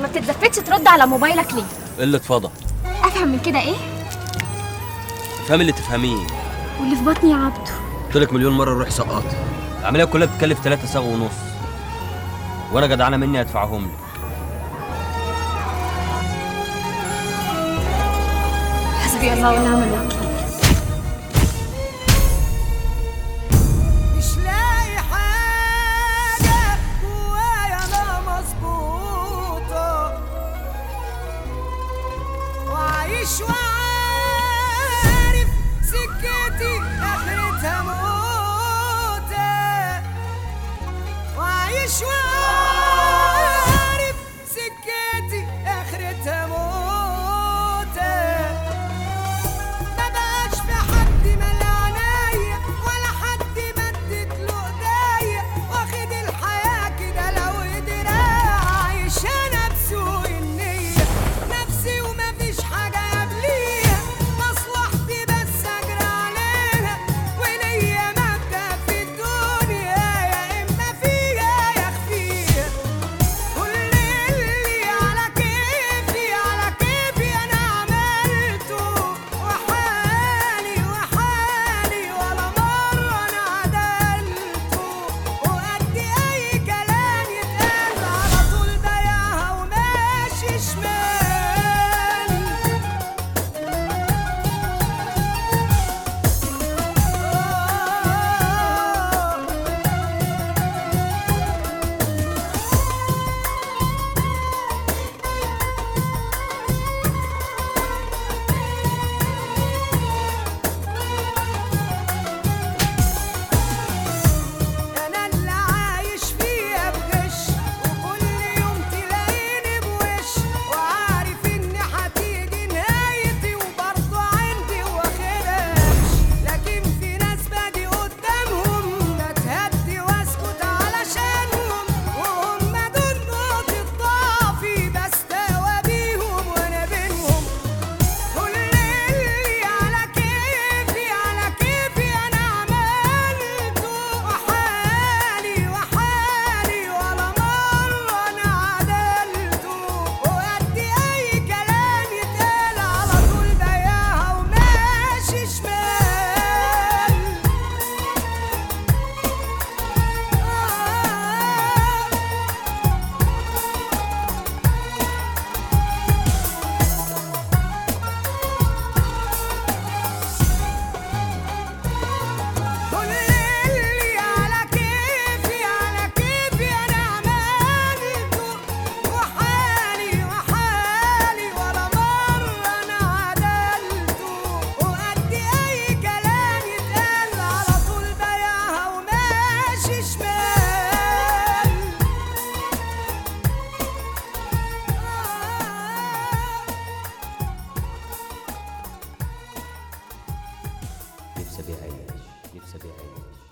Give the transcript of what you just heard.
ما بتتزفتش ترد على موبايلك ليه؟ قلة فضا. افهم من كده ايه؟ افهمي اللي تفهميه. واللي في بطني يا عبده. قلتلك مليون مرة روحي سقطي. العملية كلها بتكلف 3 ساغ ونص، وانا جدعانة مني هدفعهم لك. حسبي الله ونعم الوكيل. مش لاقي حاجة جوايا أنا مظبوطة، وعايش وعارف سكتي آخرتها موتة، وعايش وعارف سكتي آخرتها موتة. مبقاش في حد مال عينيا ولا حد مدت له ايديا، واخد الحياة كده لو دراع، عايش أنا بسوء النية، نفسي ومفيش حاجة قبليها، مصلحتي بس أجري عليها، وليا مبدأ في الدنيا يا إما فيها يا أخفيها. كل اللي على كيفي على كيفي أنا عملته، وحالي وحالي ولا مرة أنا عدلته، وقد أي كلام يتقال على طول بايعها وماشي شمال. أنا اللي عايش فيها بغش، وكل يوم تلاقيني بوش، وعارف إن هتيجي نهايتي، وبرضه عندي واخدهاش، لكن في ناس باجي قدامهم بتهدي واسكت علشانهم، وهم دول نقطة ضعفي بستقوى بيهم وأنا بينهم. كل اللي على كيفي على كيفي أنا عملته، وحالي وحالي ولا مرة أنا عدلته، وقد أي كلام يتقال على طول بايعها وماشي شمال. كل اللي على كيفي أنا عملته، وحالي وحالي ولا مرة أنا عدلته، وقد أي كلام يتقال على طول بايعها وماشي شمال. نفسي ابيع عيش، نفسي ابيع عيش.